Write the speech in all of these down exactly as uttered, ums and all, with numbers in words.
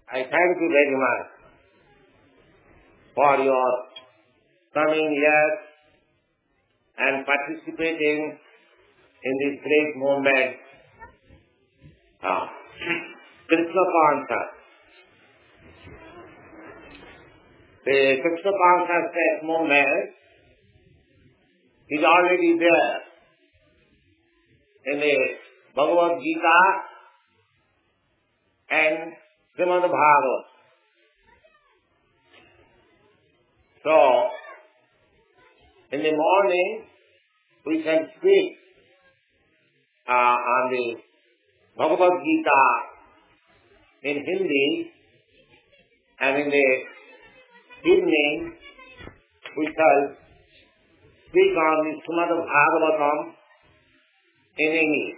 I thank you very much for your coming here and participating in this great movement, uh, Krishna consciousness. The Krishna consciousness movement is already there in the Bhagavad Gita and Srimad Bhagavatam. So, in the morning, we can speak uh, on the Bhagavad Gita in Hindi, and in the evening, we shall speak on the Srimad Bhagavatam in English.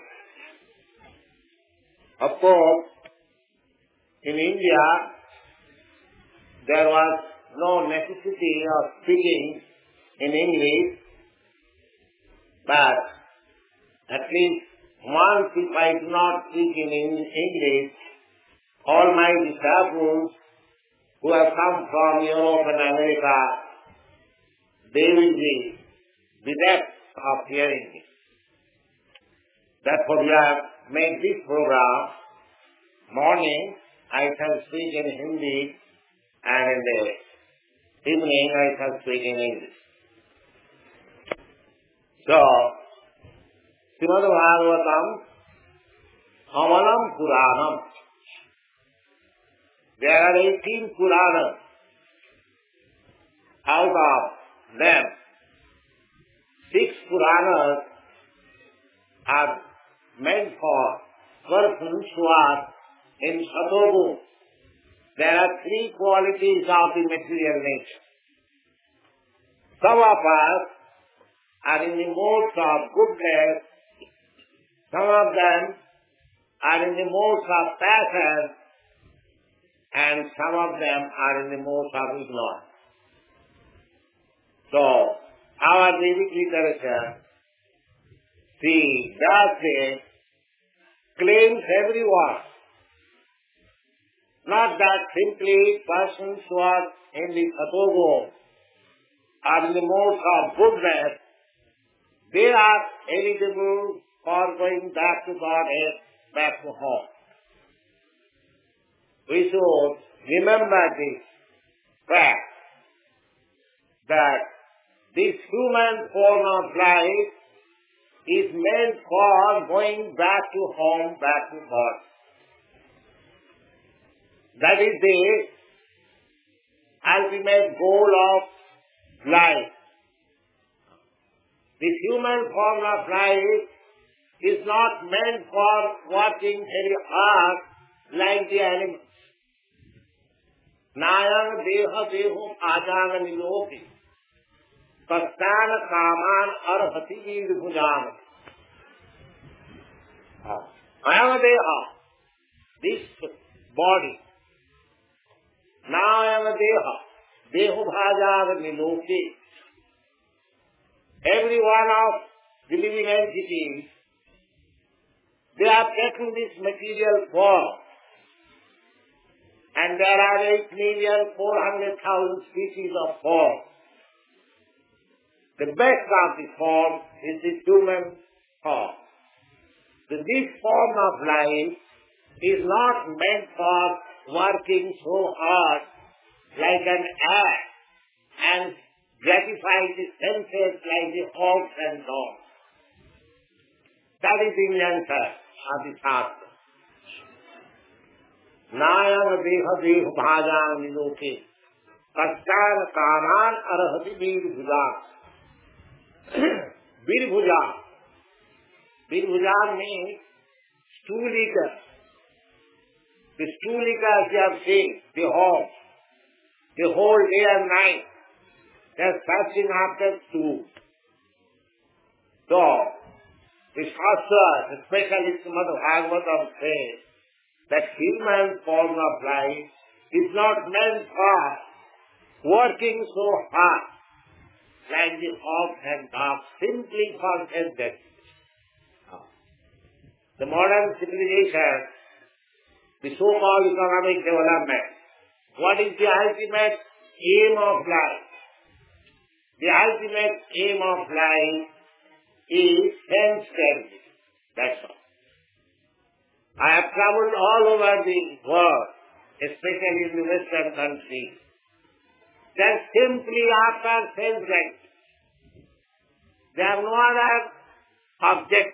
Of course, in India, there was no necessity of speaking in English, but at least once if I do not speak in English, all my disciples who have come from Europe and America, they will be bereft of hearing me. Therefore, we have made this program. Morning, I shall speak in Hindi, and in the evening, I shall speak in English. So, Srimad Bhagavatam, Amalam Puranam. There are eighteen Puranas. Out of them, six Puranas are meant for persons who are in Sato. There are three qualities of the material nature. Some of us are in the modes of goodness, some of them are in the modes of passion, and some of them are in the modes of ignorance. So, our Vedic literature, see, does say, claims everyone. Not that simply persons who are in the Satogo are in the modes of goodness, they are eligible for going back to Godhead, back to home. We should remember this fact that this human form of life is meant for going back to home, back to God. That is the ultimate goal of life. This human form of life is not meant for working very hard like the animals. Nayang deha dehum ajana niloki Pastana kaman arhati vidbhujan. Nayang deha, this body. Nayang deha, dehu bhajaga niloki. Every one of the living entities, they have taken this material form. And there are eight million four hundred thousand species of forms. The best of the form is the human form. So this form of life is not meant for working so hard like an ant and gratify the senses like the hogs and dogs. That is the answer of the Shastra. Nayang deha deha bhajan niloke Kastan kaman arhati virbhuja. Virbhuja. Virbhuja means stoolika. The stoolika, as you have seen, the hog, the whole day and night, they are searching after stool. So, the Shastra, especially Srimad Bhagavatam says, that human form of life is not meant for working so hard like the hogs and dogs simply for self-gratification. The modern civilization the so-called economic development. What is the ultimate aim of life? The ultimate aim of life is sense gratification. That's all. I have traveled all over the world, especially in the Western countries, just simply after sense gratification. They have no other object.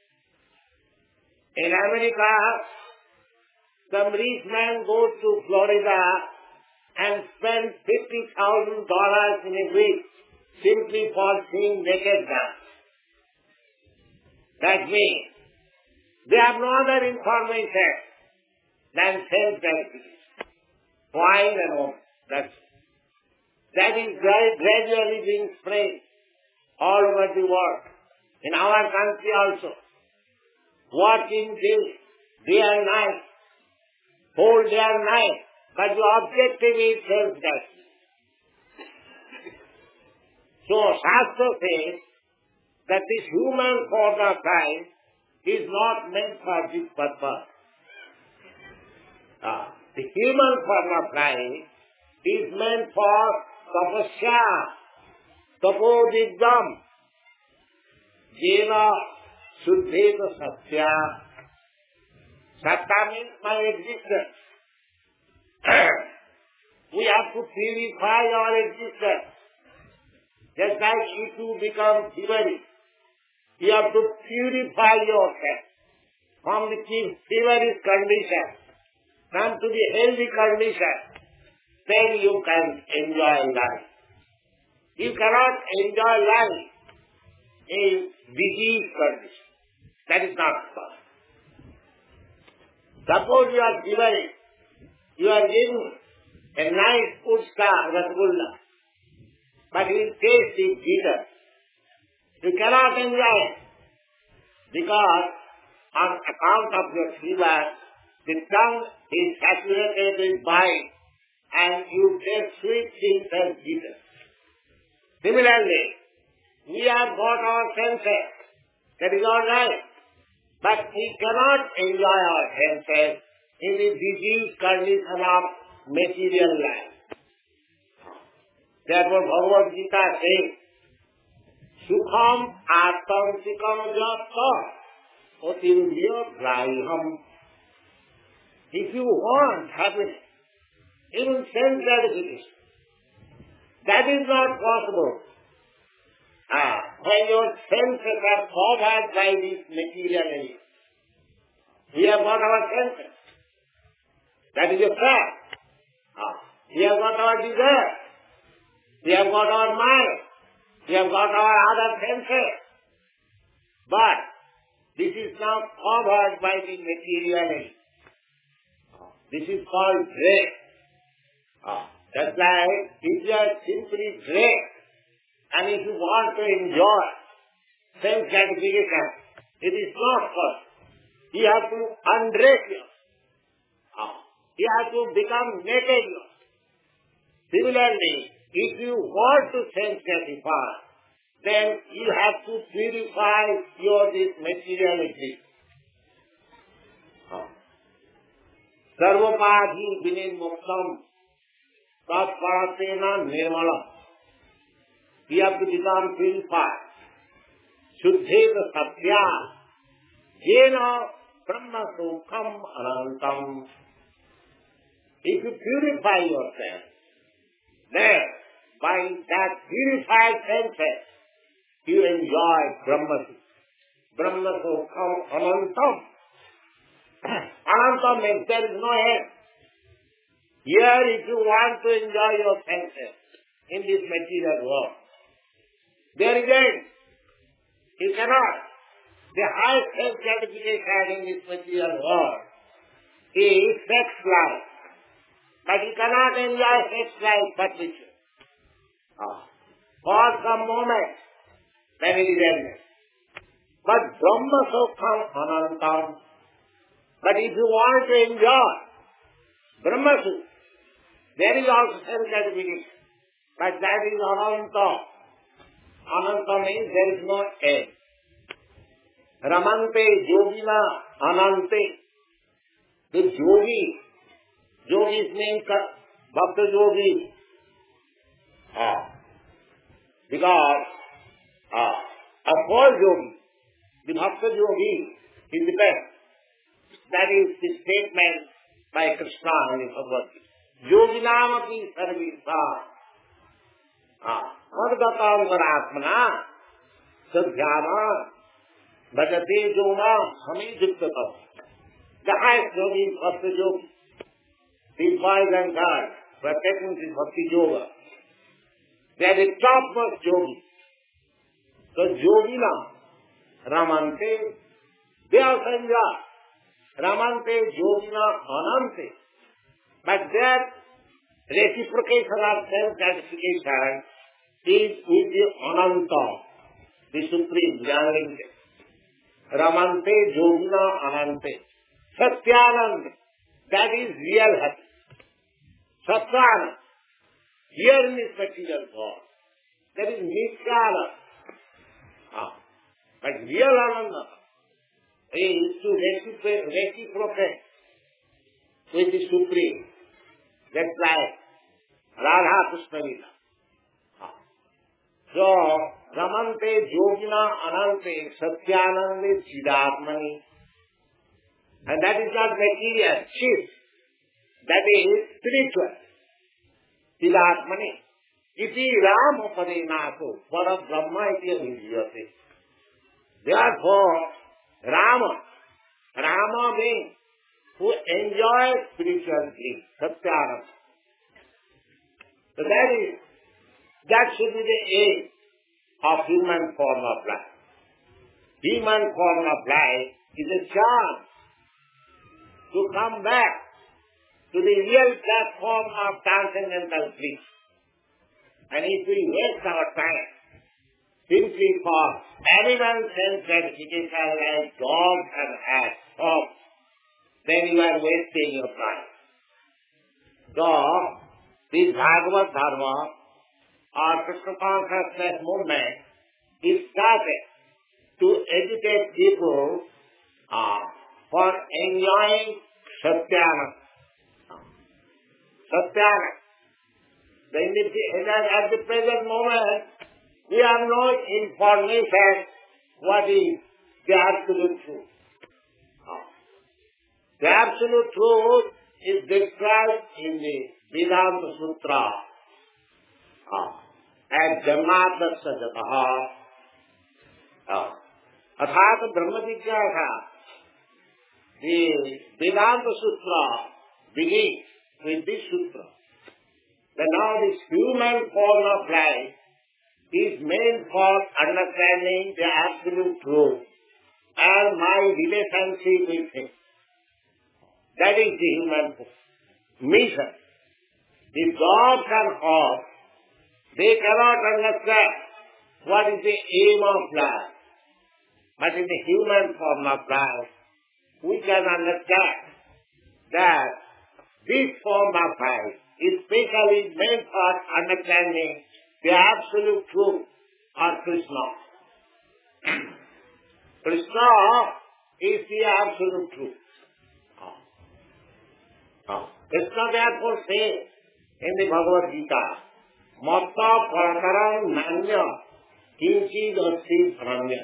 In America, some rich man goes to Florida and spends fifty thousand dollars in a week simply for seeing naked dance. That means they have no other information than sense gratification. Wine and all. That's that is gradually being spread all over the world. In our country also. Working day, day and night, whole day and night, but the objective is sense gratification. So Shastra says that this human form of life is not meant for this purpose. Ah, the human form of life is meant for tapasya, tapodiddham, jena suddheta satya. Satya means my existence. We have to purify our existence. Just like if you become feverish, you have to purify yourself from the feverish condition, come to the healthy condition, then you can enjoy life. You cannot enjoy life in disease condition. That is not possible. Suppose you are feverish, you are given a nice pushka rasgulla, but its taste is bitter. You cannot enjoy it because on account of your fever, the tongue is saturated with bile and you taste sweet things as bitter. Similarly, we have got our senses. That is all right. But we cannot enjoy our senses in the disease condition of material life. Therefore, Bhagavad Gita says, Sukham atantikam jata otirudya graham. If you want happiness, even sense gratification, that is not possible. Ah, when your senses are covered by this material element. We have got our senses. That is a fact. Ah, we have got our desire. We have got our mind. We have got our other senses. But this is now covered by the material element. This is called dress. Ah, that's like if you are simply dressed, and if you want to enjoy sense gratification, it is not possible. You have to undress yourself. You have to become naked yourself. Similarly, if you want to sense gratify, then you have to purify your this material existence. Sarvapadhi vinimuktam tatparatena nirmalam. You have to become purified. Shuddheta satya. Jena brahma sukham anantam. If you purify yourself, then by that purified senses, you enjoy Brahma Sukha. Brahma sukham anantam. Anantam means there is no end. Here, if you want to enjoy your senses in this material world, there is end. You cannot. The highest self gratification in this material world is sex life. But you cannot enjoy sex life perpetually. Oh. For some moment, then it is ended. But Brahma Sukham Anantam. But if you want to enjoy Brahma Sukha, there is also self gratification. But that is Anantam. Ananta means there is no end. Ramante Yogina Anante. The yogi, yogi's means bhakta yogi. Ah, because ah, of all yogi, the bhakta yogi is the best. That is the statement by Krishna in the Bhagavad Gita. Yoginam api sarvesa. Ah, madgatam varatmana sadhyana bhajate jona samijuktatam. The highest yogi is bhakta yogi. These boys and girls who are taking this bhakti yoga, they are the topmost yogi. So yogina ramante, they also enjoy. Ramante yogina anante. But their reciprocation or self-gratification is with the Ananta, the Supreme Jnanlinga. Ramante yogina anante. Satyananda, that is real happiness. Satsana, here in this material God, that is Nityana. Ah. But real Ananda is to reciprocate, reciprocate with the Supreme. That's like Radha Krishna Lila. Ah. So, Ramante Yogina Anante Satyanande Chidatmani. And that is not material, chief. That is spiritual. Chidatmani. Iti Rama Padenaso, Para Brahma iti Abhijyate. Therefore, Rama, Rama means who enjoys spiritual things, Satyanam. So that is, that should be the aim of human form of life. Human form of life is a chance to come back to the real platform of transcendental bliss. And if we waste our time simply for animal self-gratification like dogs and cats, oh, then you are wasting your time. So, this Bhagavad Dharma or Krishna consciousness movement is started to educate people uh, for enjoying Satyana. Satyana. Then at the present moment, we have no information what is the absolute truth. The absolute truth is described in the Vedanta Sutra as Janmatasa Jataha. Athata Brahma Jigyasa. The Vedanta Sutra begins with this sutra. That now this human form of life is meant for understanding the absolute truth and my relationship with Him. That is the human mission. The dogs and horse, they cannot understand what is the aim of life. But in the human form of life, we can understand that this form of life is specially meant for understanding the absolute truth of Krishna. Krishna is the absolute truth. Krishna therefore says in the Bhagavad Gita, Matta Paratarang Nanya Kinchid Asti Prananya.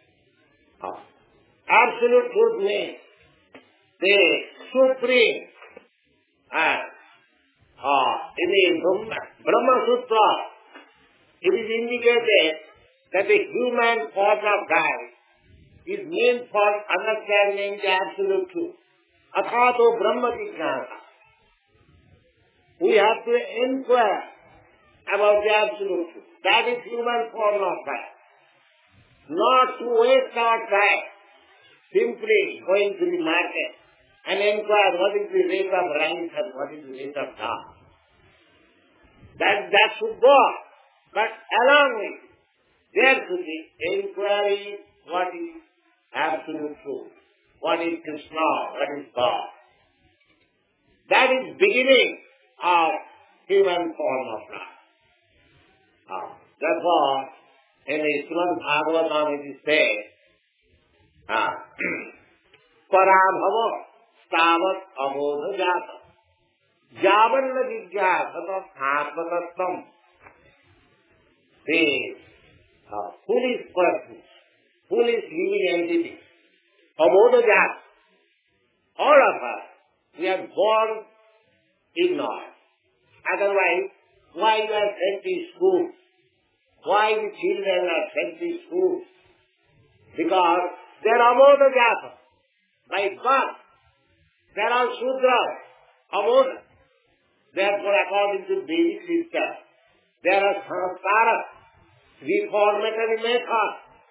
Absolute truth means the supreme. Uh, uh, in the Brahma Sutra, it is indicated that the human form of life is meant for understanding the absolute truth. Athato Brahma Jignana. We have to inquire about the absolute truth. That is human form of life. Not to waste our time simply going to the market and inquire what is the rate of rice and what is the rate of dal. That, that should go. But along with it, there should be inquiry what is absolute truth. What is Krishna? What is God? That is beginning of human form of life. Uh, therefore, in the Srimad Bhagavatam it is said, uh, Parabhava tavat abodha jata. Javanna jigyasata atmatattvam. The uh, foolish person, foolish living entity, abodha jata. All of us, we are born ignorant. Otherwise, why you are sent to school? Why the children are sent to school? Because they are abodha jata. By birth, they are Shudras, abodha. Therefore, according to Vedic system, there are samskara, reformatory method.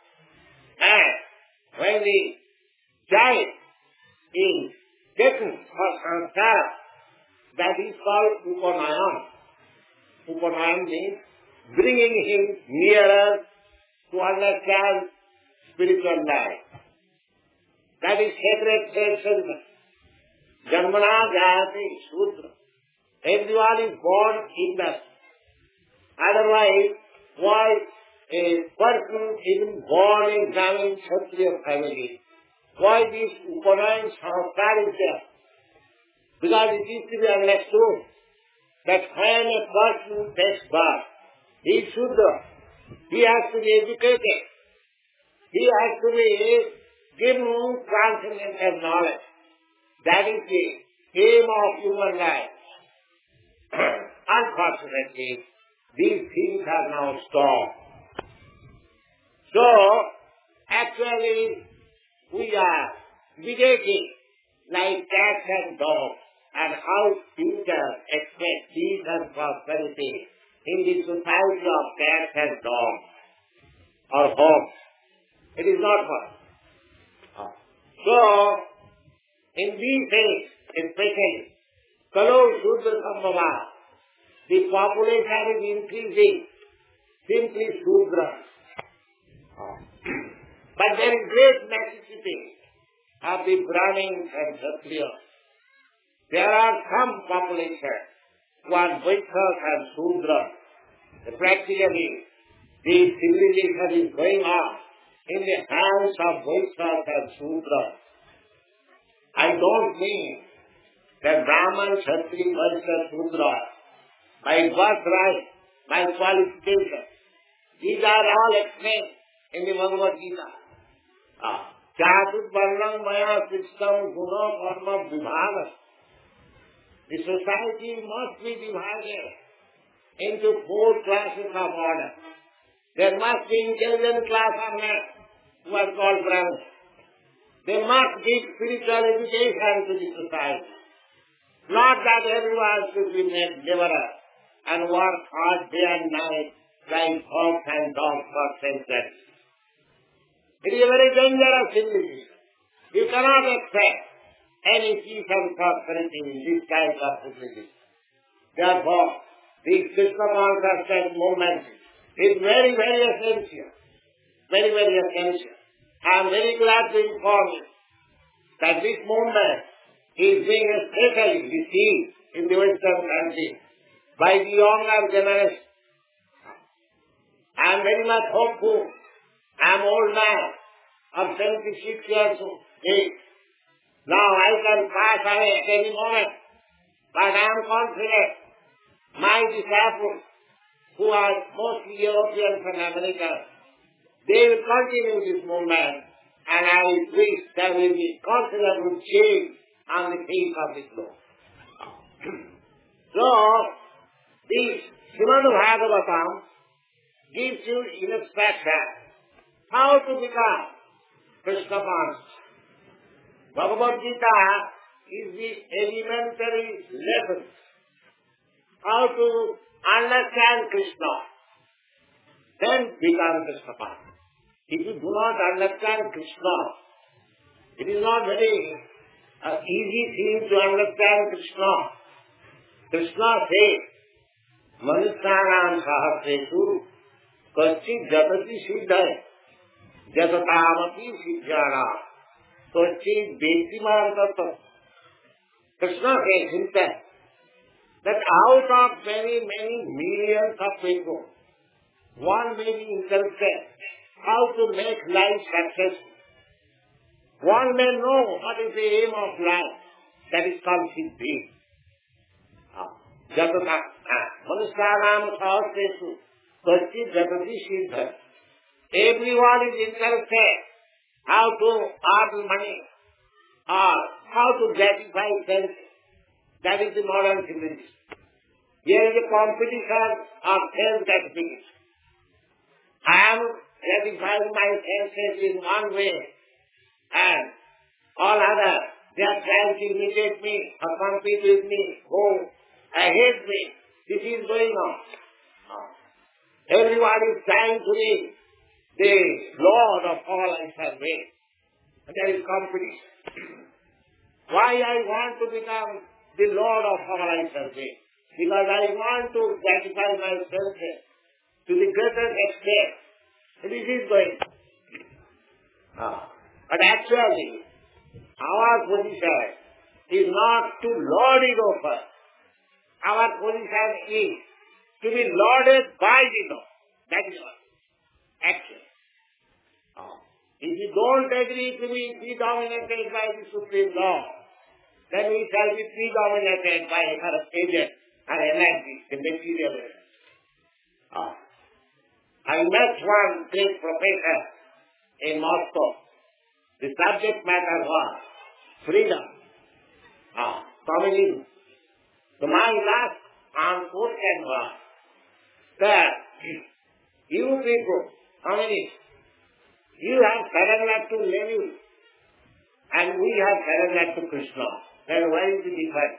And when the child is taken for samskara, that is called upanayan. Upanayan means bringing him nearer to understand spiritual life. That is sacred session. Janmana jayati Shudra. Everyone is born in that. Otherwise, why a person even born in Brahmin Kshatriya family, why this Upanayan samskar is there? Because it is to be understood that when a person takes birth, he is Shudra. He has to be educated. He has to be given transcendental knowledge. That is the aim of human life. Unfortunately, these things are now stopped. So, actually, we are behaving like cats and dogs, and how teachers expect peace and prosperity in the society of cats and dogs or hogs. It is not possible. So, in these days, especially, Kalo Shudra Sambhava, the population is increasing, simply Shudra. But there is great necessity of the Brahmins and Kshatriyas. There are some population who are Vaishyas and Shudras. Practically, the civilization is going on in the hands of Vaishyas and Shudras. I don't mean that Brahman, Kshatriya, Vaishya, Shudra, by birthright, by qualification, these are all explained in the Bhagavad Gita. Chatut varnam maya sistam guna karma vibhaga. The society must be divided into four classes of order. There must be intelligent class of men who are called Brahmins. They must give spiritual education to the society. Not that everyone should be made laborer and work hard day and night like hogs and dogs for centuries. It is a very dangerous civilization. You cannot expect any peace and prosperity in this kind of civilization. Therefore, the Krishna consciousness movement is very, very essential. Very, very essential. I am very glad to inform you that this movement is being especially received in the Western countries by the younger generation. I am very much hopeful. I am old man of seventy-six years of age. Now I can pass away at any moment, but I am confident my disciples, who are mostly Europeans and Americans, they will continue this movement, and I wish there will be considerable change on the face of this globe. So, this Srimad Bhagavatam gives you instruction how to become Krishna conscious. Bhagavad Gita is the elementary lesson how to understand Krishna, then become Krishna conscious. If you do not understand Krishna, it is not very uh, easy thing to understand Krishna. Krishna says, Manusyanam sahasresu kaschit jatati siddhai jatatamati siddhyana kaschit betiman tattva. Krishna says himself that out of many, many millions of people, one may be interested how to make life successful. One may know what is the aim of life, That is called siddhi. Jatata. Manusyanam sahasresu kachit jatati siddha. Everyone is interested how to earn money or how to gratify self. That is the modern civilization. Here is a competition of self-gratification. I am gratifying my senses in one way, and all others, they are trying to imitate me or compete with me, go ahead me. This is going on. Everyone is trying to be the Lord of all I survey. And there is competition. Why I want to become the Lord of all I survey? Because I want to gratify my senses to the greatest extent. This is going. Ah. But actually, our position is not to lord it over. Our position is to be lorded by the Lord. That is all. Actually. Ah. If you don't agree to be predominated by the Supreme Lord, then we shall be predominated by our agent and energy, the material energy. Ah. I met one great professor in Moscow. The subject matter was freedom, ah, communism. So my last answer was that you people, communists, you have surrendered to Lenin and we have surrendered to Krishna. Then where is the difference?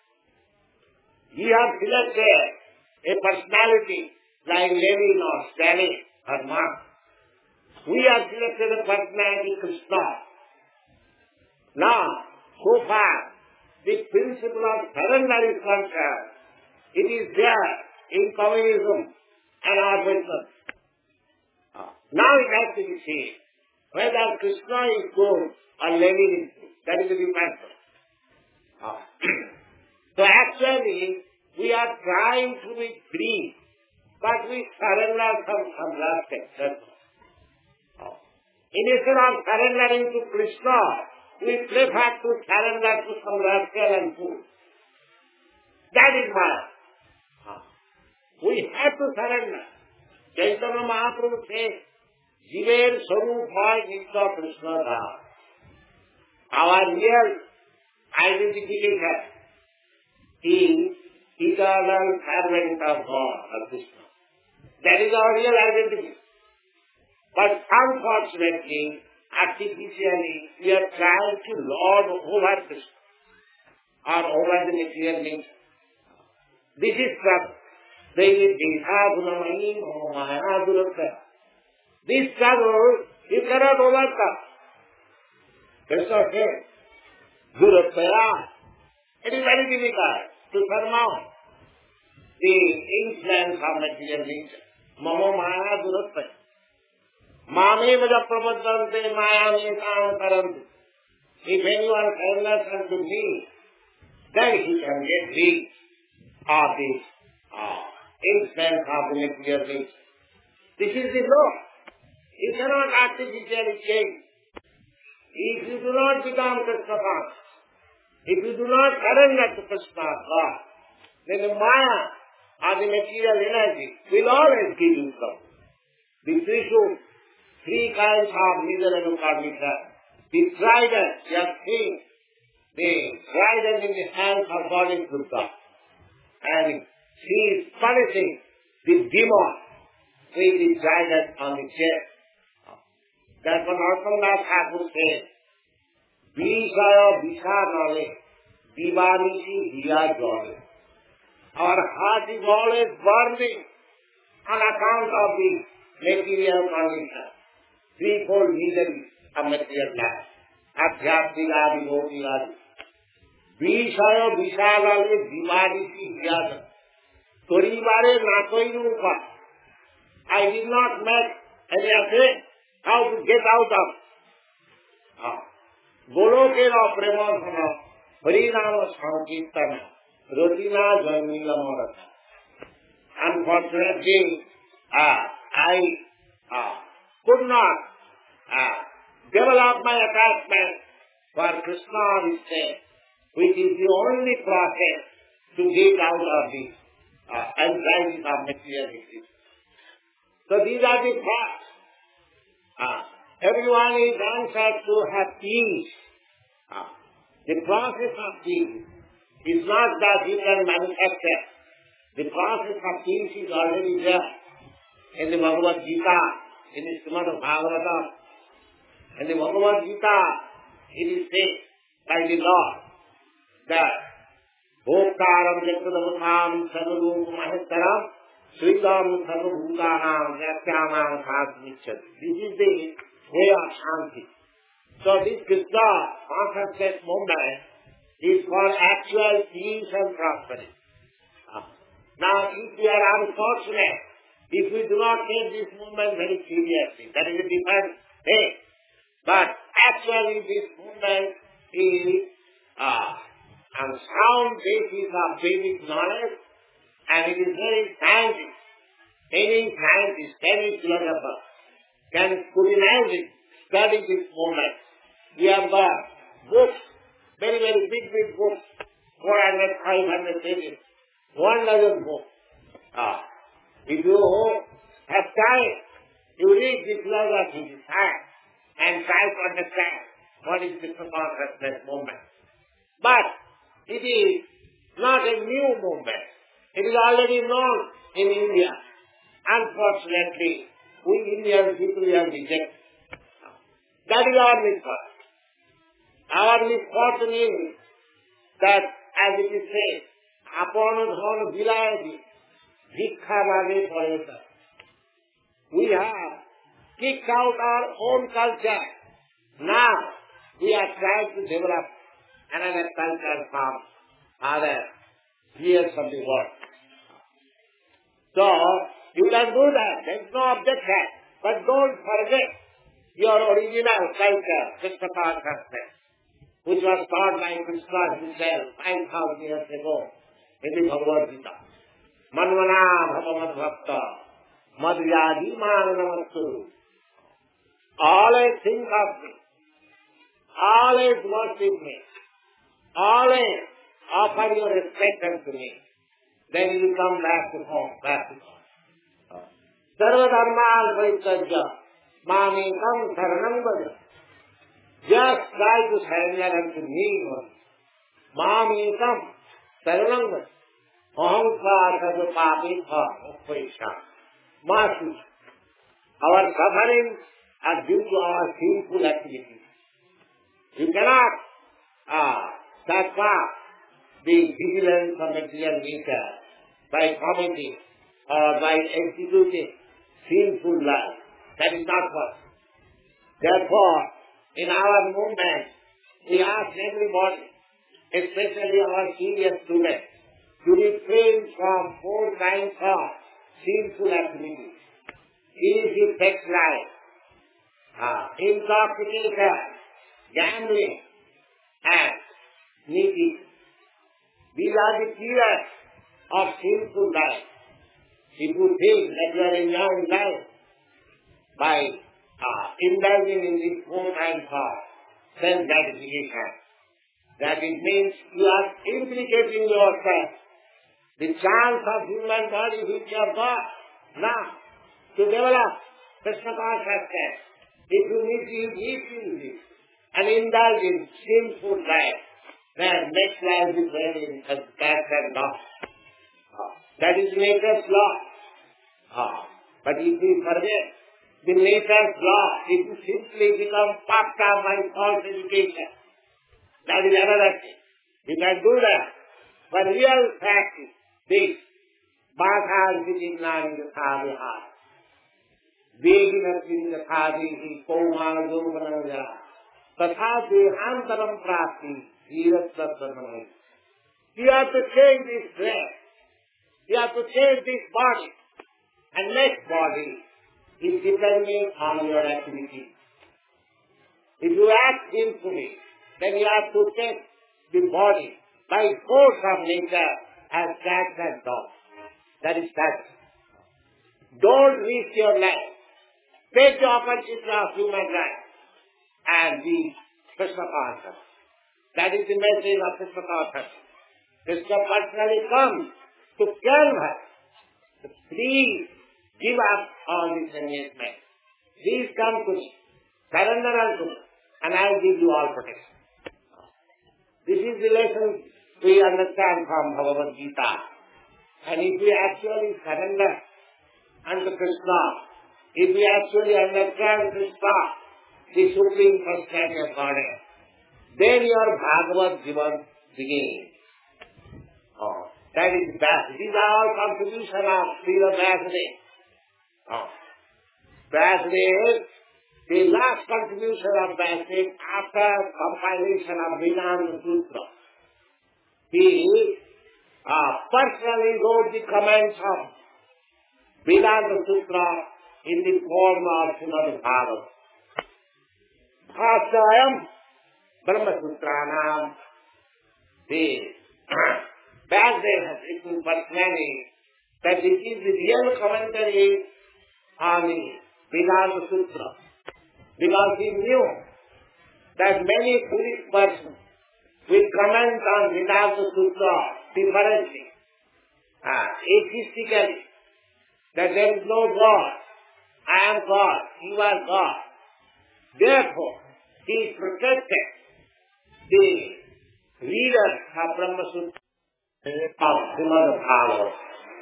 You have selected a personality like Lenin or Stalin or Marx. We have selected a personality Krishna. Now, so far, the principle of surrender is concerned. It is there in communism and our business. Now it has to be seen whether Krishna is good or Lenin is good. That is the difference. So actually, we are trying to be free, but we surrender from some aspect. Instead of surrendering to Krishna, we prefer to surrender to some rascal and fool. That is why we have to surrender. Chaitanya Mahaprabhu says, Jiver Sarup Bhai Nitya Krishna Dha. Our real identification is eternal servant of God, of Krishna. That is our real identity. But unfortunately, artificially, we are trying to lord over Krishna or over the material nature. This is trouble. This struggle you cannot overcome. Krishna says, Durapaya. It is very difficult to surmount the influence of material nature. Mamo Maya Durapaya. Mame vaja prabhaddante maya metam karantu. If anyone surrenders unto me, then he can get rid of this uh, influence of the material nature. This is the law. You cannot artificially change. If you do not become Krishna conscious, if you do not surrender to Krishna's law, then the maya or the material energy will always give you trouble. The Trishul, three kinds of miserable condition. The trident, you have seen, the trident in the hands of God is Buddha. And she is punishing the demon with the trident on the chest. That's what Narottam Thakur says. Vishaya Vishanale, Divanisi Hiya Jole. Our heart is always burning on account of the material condition. Threefold misery of material life. Adhyastik adi, bhautik adi. Vishaya Vishanale, Divanisi Hiya Jole. Toribare Nakoinu Upa. I did not make any affair. How to get out of ah. Golokera Premadhana Harinama Sankirtana Rotina Janila Morata. Unfortunately, ah, I ah, could not ah, develop my attachment for Krishna instead. which is the only process to get out of the uh, anxieties of material existence. So these are the thoughts. Uh, everyone is anxious to have peace. Uh, the process of peace is not that you can manufacture. The process of peace is already there. In the Bhagavad Gita, in the Srimad Bhagavatam, in the Bhagavad Gita, it is said by the Lord that Bhoktaram Jakadamatam Sarvarupa Mahestaram Sridam Sarvabhutanam Yatyamam Khasmichati. This is the way of Shanti. So this Krishna consciousness movement is for actual peace and prosperity. Now if we are unfortunate, if we do not take this movement very seriously, that is a different thing. But actually this movement is uh, on sound basis of Vedic knowledge, and it is very scientific. Any scientist, any philosopher can scrutinize it, study this movement. We have got books, very, very big, big books, four hundred, five hundred pages, one dozen books. Ah. If you have time, you read the philosophy, the science, and try to understand what is the consciousness movement. But it is not a new movement. It is already known in India. Unfortunately, we Indian people have rejected. That is our misfortune. Our misfortune is that, as it is said, upon dhon vilayati, Dikha Bhage Pareta. We have kicked out our own culture. Now we are trying to develop another culture from other spheres of the world. So you can do that. There is no objection. But don't forget your original culture, Krishna consciousness, which was taught by Krishna himself five thousand years ago in the Bhagavad Gita. Manvana bhava madbhakta madhyadi mananamastu. Always think of me. Always worship me. Always offer your respect unto me. Then you come back to home, back to home. Sarva dharmal parityajya mamekam saranam vaja. Just try to surrender unto me. Mamekam saranam vaja. Ahankara papitha uppaisha. Masu. Our sufferings are due to our sinful activities. You cannot uh, surpass the vigilance of material nature by committing or by executing sinful life. That is not possible. Therefore, in our movement, we ask everybody, especially our senior students, to refrain from four kinds of sinful activities. Illicit sex life, uh, intoxication, gambling, and sneaking. These are the pillars of sinful life. If you think that you are enjoying life by uh, indulging in this four kinds of self-gratification, that it means you are implicating yourself. The chance of human body which you have got now to develop Krishna consciousness, if you misuse it and indulge in sinful life, then next life is very as bad and lost. That is nature's law. Ah. But if we forget the nature's law, if you simply become puffed up by false education, that is another thing. You can do that. But real practice, this, Bhātā Vijinnānindhā Vihāra. Veginarvindhā Vihi Kaumāna Yogananja. Tatha Dehantaram Prapti Dhīratsattvamanai. You have to change this dress. You have to change this body. And next body is depending on your activity. If you act sinfully, then you have to take the body by force of nature as cats and dogs. That is that. Don't risk your life. Take the opportunity of human life and be Krishna conscious. That is the message of Krishna consciousness. Krishna personally comes to tell her, please give up all these engagements. Please come to me, surrender unto me, and I will give you all protection. This is the lesson we understand from Bhagavad Gita. And if we actually surrender unto Krishna, if we actually understand Krishna, the Supreme Personality of Godhead, then your Bhagavad Jivan begins. Oh, that is best. These are all contribution of Srila Vyasadeva. Oh. Vyasadeva, the last contribution of Vyasadeva after compilation of Vedanta Sutra. He uh, personally wrote the comments of Vedanta Sutra in the form of Srimad Bhagavatam. Bhāṣāyam Brahma Sutranam. The Vyasadeva has written personally that this is the real commentary on the Vedanta Sutra. Because he knew that many foolish persons will comment on Vedanta Sutra differently, uh, atheistically, that there is no God, I am God, you are God. Therefore, he protected the readers of Brahma Sutra of Srimad Bhagavatam.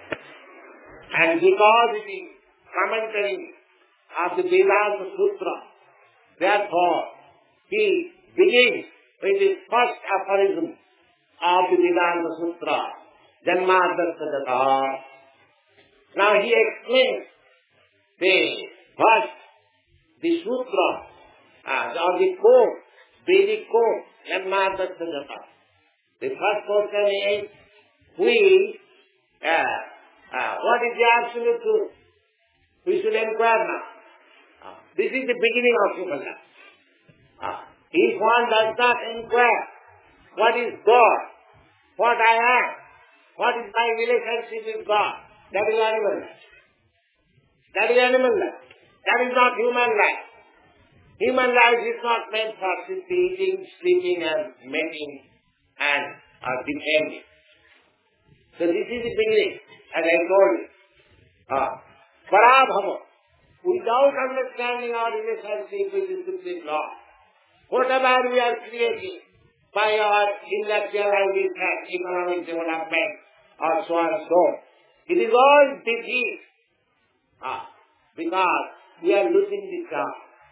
And because it is commentary of the Vedanta Sutra, therefore, he begins with the first aphorism of the Vedanta Sutra, Janmadharta. Now he explains the first, the Sutra, uh, or the code, Vedic code, Janmadharta. The first portion is, we, uh, uh, what is the absolute truth? We should inquire now. Uh, this is the beginning of human life. Uh, if one does not inquire what is God, what I am, what is my relationship with God, that is animal life. That is animal life. That is not human life. Human life is not meant for eating, sleeping and mating and uh, depending. So this is the beginning, as I told you. Uh, Parabhava, without understanding our relationship with the Supreme Lord, whatever we are creating by our industrialization, economic development, or so and so, it is all defeat. Ah, because we are losing the job.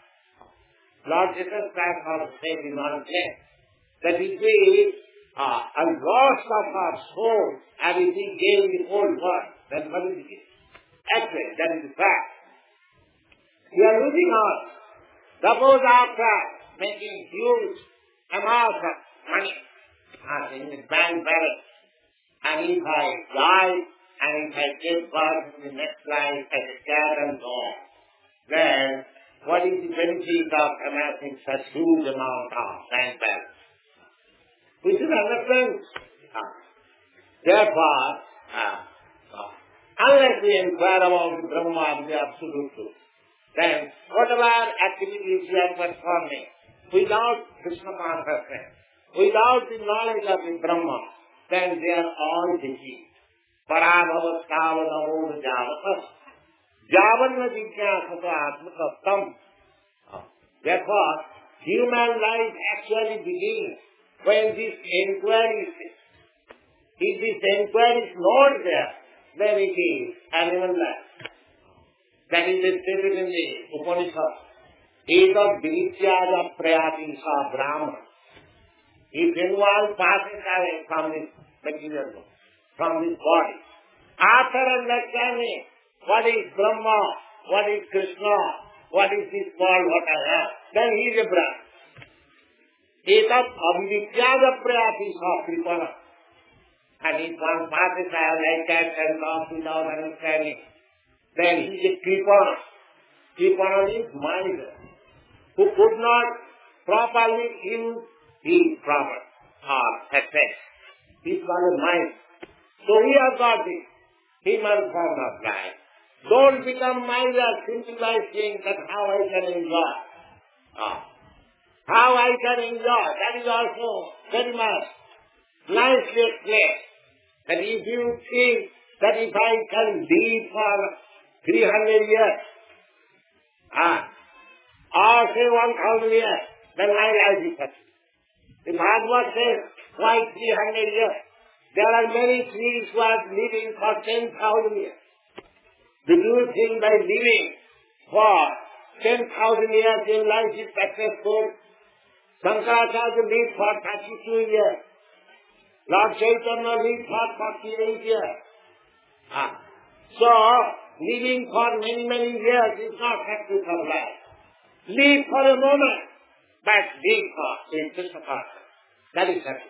Lord Jesus Christ has said in one place that if we uh, are lost of our soul and if we gain the whole world, then what is it? Actually, that is the fact. We are losing out. Suppose after making huge amounts of money uh, in the bank balance, and if I die and if I take birth in the next life as a cat and dog, then what is the benefit of amassing such huge amount of bank balance? We should understand. Uh, therefore, uh, uh, unless we inquire about the Brahma, the absolute truth, then whatever activities we are performing, without Krishna consciousness, without the knowledge of the Brahma, then they are all defeat. Parabhavat kavadavod javatas. Javanna jigyasata atmakaptam. Therefore, human life actually begins when this inquiry is there. If this inquiry is not there, then it is animal life. That is stated in the Upanishad. Ekam virityaja prayati sa brahma. If anyone passes away from this material world, from this body, after understanding what is Brahma, what is Krishna, what is this world, what I am, then he is a Brahma. Ekam avirityaja prayati sa kripana. And if one passes away like that and comes without understanding, then he is a kripana. Kripana is miser, who could not properly use his proper or success. He is called a miser. So he has got this human form of life. Don't become miser simply by saying that how I can enjoy. Ah. How I can enjoy, that is also very much nicely explained. That if you think that if I can live for three hundred years, ah, or say one thousand years, then my life is such. The Bhagavad says, why three hundred years? There are many trees who are living for ten thousand years. Do you think by living for ten thousand years your life is successful? Shankaracharya lived for thirty-two years. Lord Chaitanya lived for forty-eight years. Ah. So, living for many, many years is not success of life. Live for a moment, but live for in Krishna consciousness. That is success.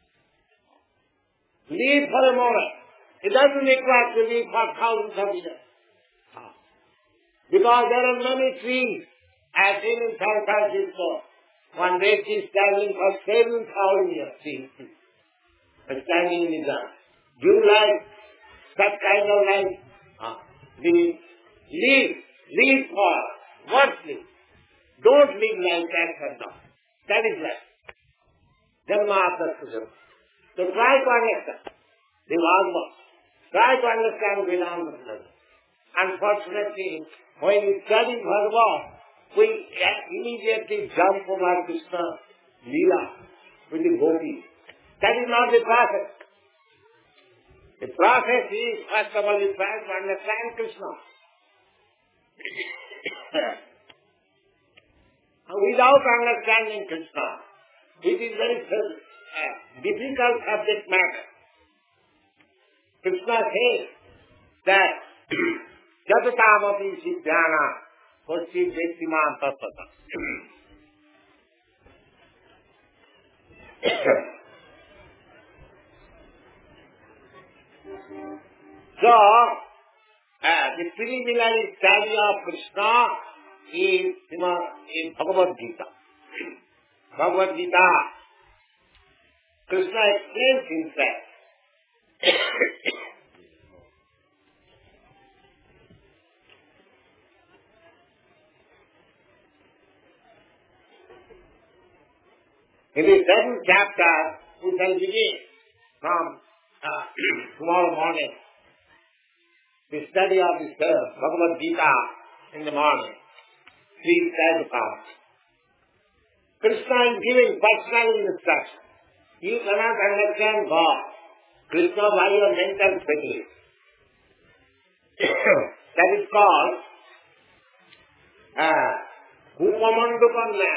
Live for a moment. It doesn't require to live for thousands of years. Ah. Because there are many trees, as in in San Francisco. One rake is standing for seven thousand years. See, standing in the ground. Do you like that kind of life? Ah. Live, live, live for, what live? Don't live like that and now. That is life. Janmata Sujam. So try to understand the Bhagavad. Try to understand Vedanta. Unfortunately, when we study Bhagavad, we immediately jump over Krishna Leela with the gopis. That is not the process. The process is, first of all, we try to understand Krishna. Without understanding Krishna, it is very uh, difficult subject matter. Krishna says that Jatatamati Siddhana Kochi Vettiman Tattata. So, uh, the preliminary study of Krishna is in Bhagavad Gita. Bhagavad Gita, Krishna explains himself. In the seventh chapter, we shall begin from uh, tomorrow morning. The study of this uh, Bhagavad Gita in the morning. Three Sadhukas. Krishna is giving personal instruction. You cannot understand God. Krishna by your mental faculty. That is called uh, Upamandupanna.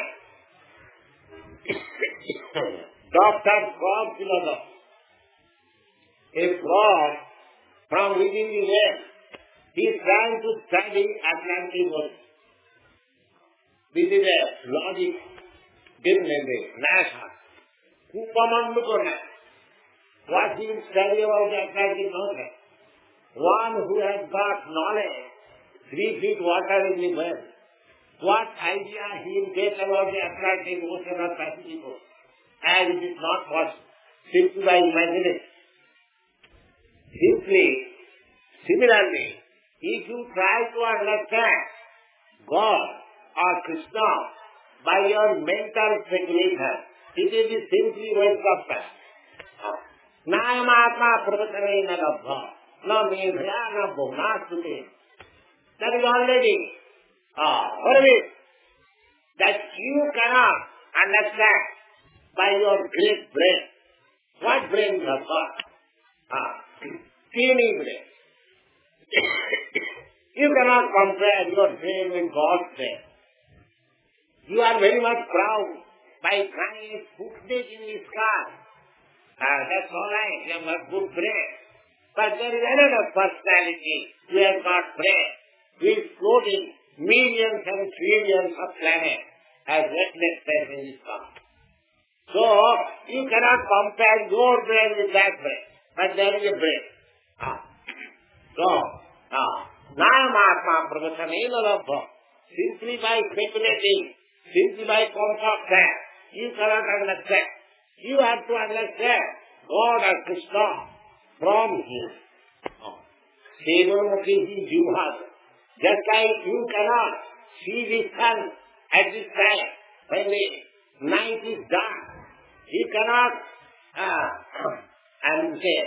Doctor Frog philosophy. A frog from within the well, he is trying to study Atlantic Ocean. This is a logic given in the NASA. Upamandupanna. What he will study about the Atlantic Ocean? One who has got knowledge, three feet water in the well. What idea he will get about the Atlantic Ocean or Pacific Ocean? And it is not possible. Simply by imagination. Simply, similarly, if you try to understand God or Krishna by your mental speculation, it will be simply waste of time. Nayamatma pravachanena labdha, na medhya na bhunastute. That is already ah, always that you cannot understand by your great brain. What brain you have got? Ah, teeny brain. You cannot compare your brain with God's brain. You are very much proud by finding a footprint in the sky. Ah, that's all right, you have got good brain. But there is another personality who has got brain, who is floating millions and trillions of planets as restless space in the sky. So, you cannot compare your brain with that brain. But there is a brain. Ah. So, ah, Nayamatma pravachanena labdha. Simply by speculating, simply by concept, you cannot understand. You have to understand God as Krishna from Him. Sevanmukhi Jivhasa. Just like you cannot see the sun at this time when the night is dark. He cannot uh, and say,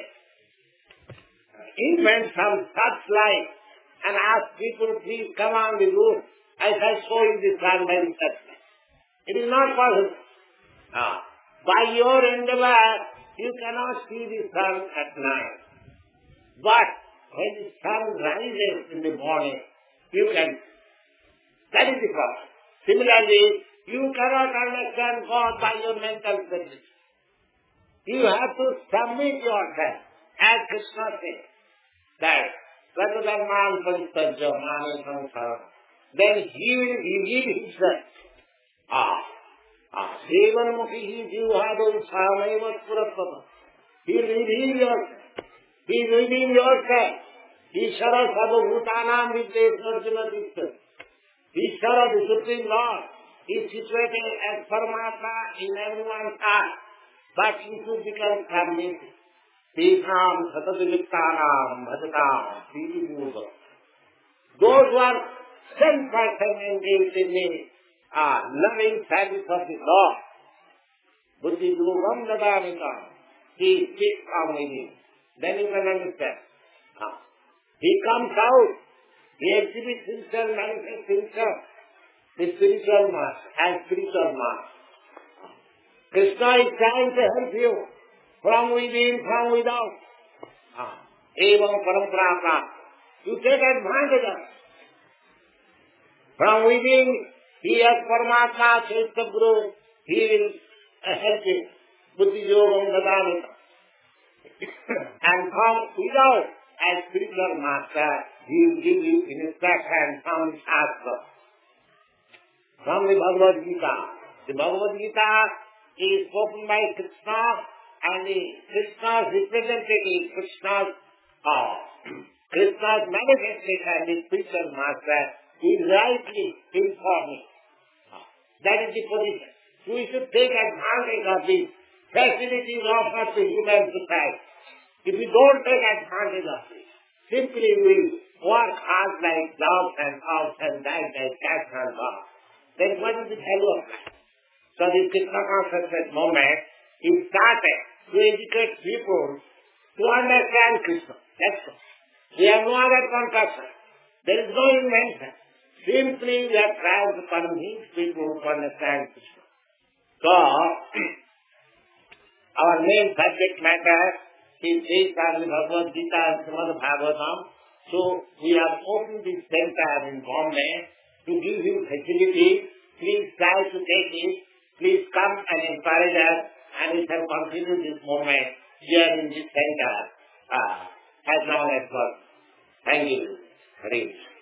invent some such light and ask people, please come on the roof. I shall show you the sun by the sunlight. It is not possible. Ah. By your endeavor, you cannot see the sun at night. But when the sun rises in the morning, you can. That is the problem. Similarly, you cannot understand God by your mental ability. You have to submit yourself, as Krishna says, that rather than man paristajya, man samsara, then he will reveal himself. Ah, ah, sevan mukhi jivhado samaivat purapava. He will reveal yourself. He will reveal yourself. Ishara sarvabhutanam vidyate arjuna tishta. Ishara, the Supreme Lord, is situated as Paramatma in everyone's heart. But you should become submissive. Tesham satadivittanam bhajatam srivibhuva. Those who are ten percent engaged in the uh, loving service of the Lord, buddhi dhruvam dadamikam, he speaks from within. Then you can understand. Uh, he comes out, he exhibits himself, manifests himself, the spiritual master, as spiritual master. Krishna is trying to help you from within, from without. Evam parampara. You take advantage of it. From within, he has Paramatma, Chaitya Guru, he will uh, help you. Buddhi yogam dadamita. And from without, as spiritual master, he will give you instruction from Shastra. From the Bhagavad Gita. The Bhagavad Gita is spoken by Krishna, and the Krishna's representative, Krishna's uh, Krishna's manifestation, the spiritual master, is rightly informing. Uh, that is the position. So we should take advantage of the facilities offered to human society. If we don't take advantage of it, simply we work hard like dogs and cows and die like cats and dogs, then what is the value of life? So the Krishna consciousness movement is started to educate people to understand Krishna. That's all. We have no other conception. There is no invention. Simply we are trying to convince people to understand Krishna. So, our main subject matter is based on the Bhagavad Gita and Srimad Bhagavatam. So, we have opened this center in Bombay to give you facility. Please try to take it. Please come and encourage us, and we shall continue this movement here in this center uh, as long as possible. Thank you. Hare Krishna.